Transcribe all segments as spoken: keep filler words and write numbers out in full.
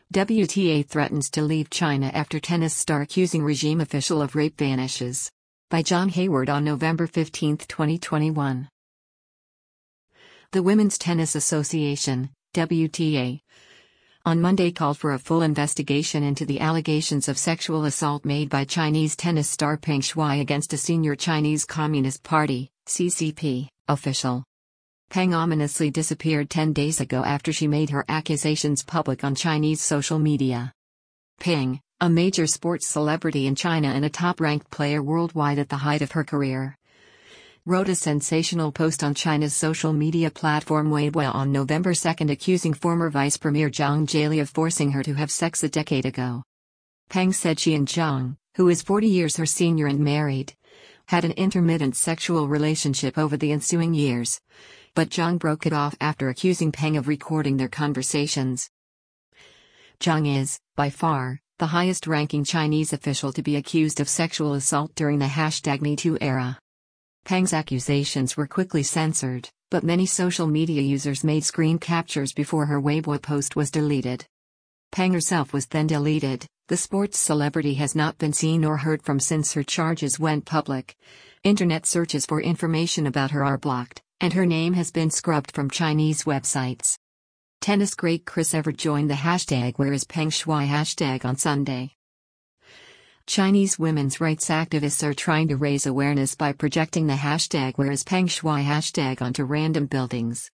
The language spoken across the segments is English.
W T A threatens to leave China after tennis star accusing regime official of rape vanishes. By John Hayward on November fifteenth, twenty twenty-one. The Women's Tennis Association, W T A, on Monday called for a full investigation into the allegations of sexual assault made by Chinese tennis star Peng Shuai against a senior Chinese Communist Party, C C P, official. Peng ominously disappeared ten days ago after she made her accusations public on Chinese social media. Peng, a major sports celebrity in China and a top-ranked player worldwide at the height of her career, wrote a sensational post on China's social media platform Weibo on November second accusing former Vice Premier Zhang Jiali of forcing her to have sex a decade ago. Peng said she and Zhang, who is forty years her senior and married, had an intermittent sexual relationship over the ensuing years, but Zhang broke it off after accusing Peng of recording their conversations. Zhang is, by far, the highest-ranking Chinese official to be accused of sexual assault during the hashtag MeToo era. Peng's accusations were quickly censored, but many social media users made screen captures before her Weibo post was deleted. Peng herself was then deleted. The sports celebrity has not been seen or heard from since her charges went public. Internet searches for information about her are blocked, and her name has been scrubbed from Chinese websites. Tennis great Chris Evert joined the hashtag Where is Peng Shuai hashtag on Sunday. Chinese women's rights activists are trying to raise awareness by projecting the hashtag Where is Peng Shuai hashtag onto random buildings.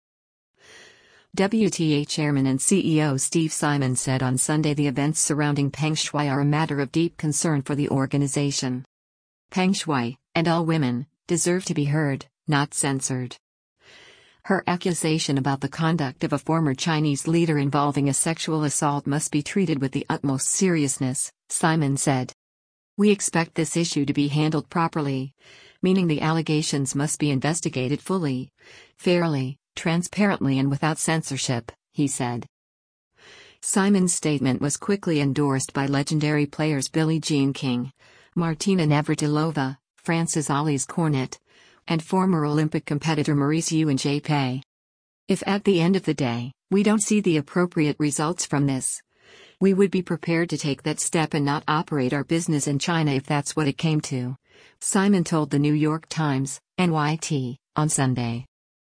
W T A Chairman and C E O Steve Simon said on Sunday the events surrounding Peng Shuai are a matter of deep concern for the organization. Peng Shuai, and all women, deserve to be heard, not censored. Her accusation about the conduct of a former Chinese leader involving a sexual assault must be treated with the utmost seriousness, Simon said. We expect this issue to be handled properly, meaning the allegations must be investigated fully, fairly, transparently and without censorship, he said. Simon's statement was quickly endorsed by legendary players Billie Jean King, Martina Navratilova, Frances Ollie's Cornet, and former Olympic competitor Maurice Ewan-J. If at the end of the day, we don't see the appropriate results from this, we would be prepared to take that step and not operate our business in China if that's what it came to, Simon told the New York Times, N Y T, on Sunday.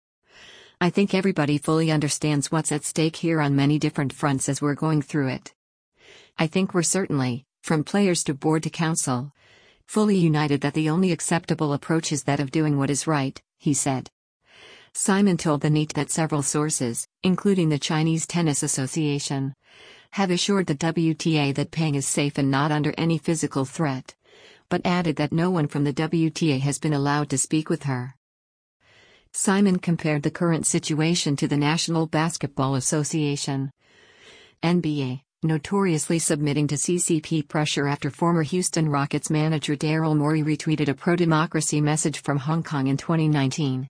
I think everybody fully understands what's at stake here on many different fronts as we're going through it. I think we're certainly, from players to board to council, fully united that the only acceptable approach is that of doing what is right, he said. Simon told the N Y T that several sources, including the Chinese Tennis Association, have assured the W T A that Peng is safe and not under any physical threat, but added that no one from the W T A has been allowed to speak with her. Simon compared the current situation to the National Basketball Association, N B A, notoriously submitting to C C P pressure after former Houston Rockets manager Daryl Morey retweeted a pro-democracy message from Hong Kong in twenty nineteen.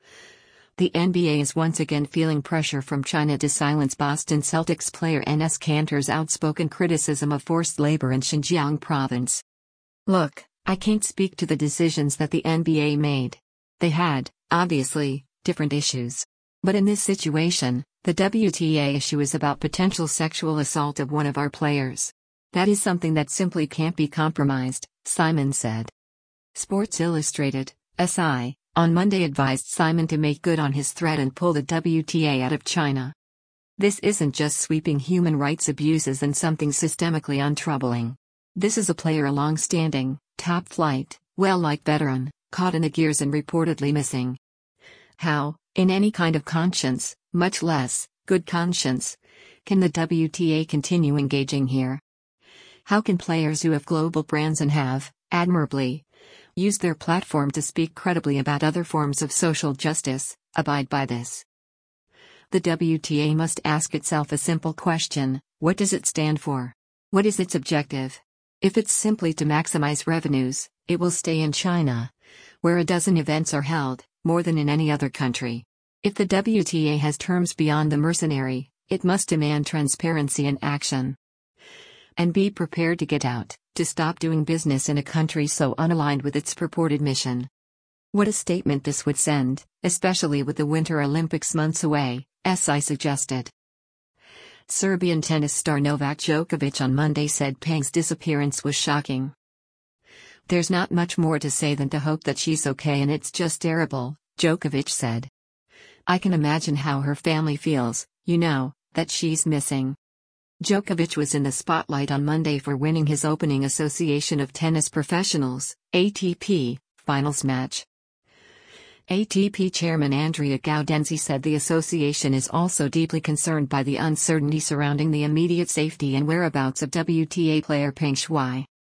The N B A is once again feeling pressure from China to silence Boston Celtics player Enes Kanter's outspoken criticism of forced labor in Xinjiang province. Look, I can't speak to the decisions that the N B A made. They had, obviously, different issues. But in this situation, the W T A issue is about potential sexual assault of one of our players. That is something that simply can't be compromised, Simon said. Sports Illustrated, S I, on Monday advised Simon to make good on his threat and pull the W T A out of China. This isn't just sweeping human rights abuses and something systemically untroubling. This is a player a long-standing, top-flight, well-liked veteran, caught in the gears and reportedly missing. How, in any kind of conscience, much less, good conscience, can the W T A continue engaging here? How can players who have global brands and have, admirably, used their platform to speak credibly about other forms of social justice, abide by this? The W T A must ask itself a simple question: what does it stand for? What is its objective? If it's simply to maximize revenues, it will stay in China, where a dozen events are held, more than in any other country. If the W T A has terms beyond the mercenary, it must demand transparency and action. And be prepared to get out, to stop doing business in a country so unaligned with its purported mission. What a statement this would send, especially with the Winter Olympics months away, S I suggested. Serbian tennis star Novak Djokovic on Monday said Peng's disappearance was shocking. "There's not much more to say than to hope that she's okay, and it's just terrible," Djokovic said. "I can imagine how her family feels, you know, that she's missing." Djokovic was in the spotlight on Monday for winning his opening Association of Tennis Professionals (A T P) finals match. A T P chairman Andrea Gaudenzi said the association is also deeply concerned by the uncertainty surrounding the immediate safety and whereabouts of W T A player Peng Shuai.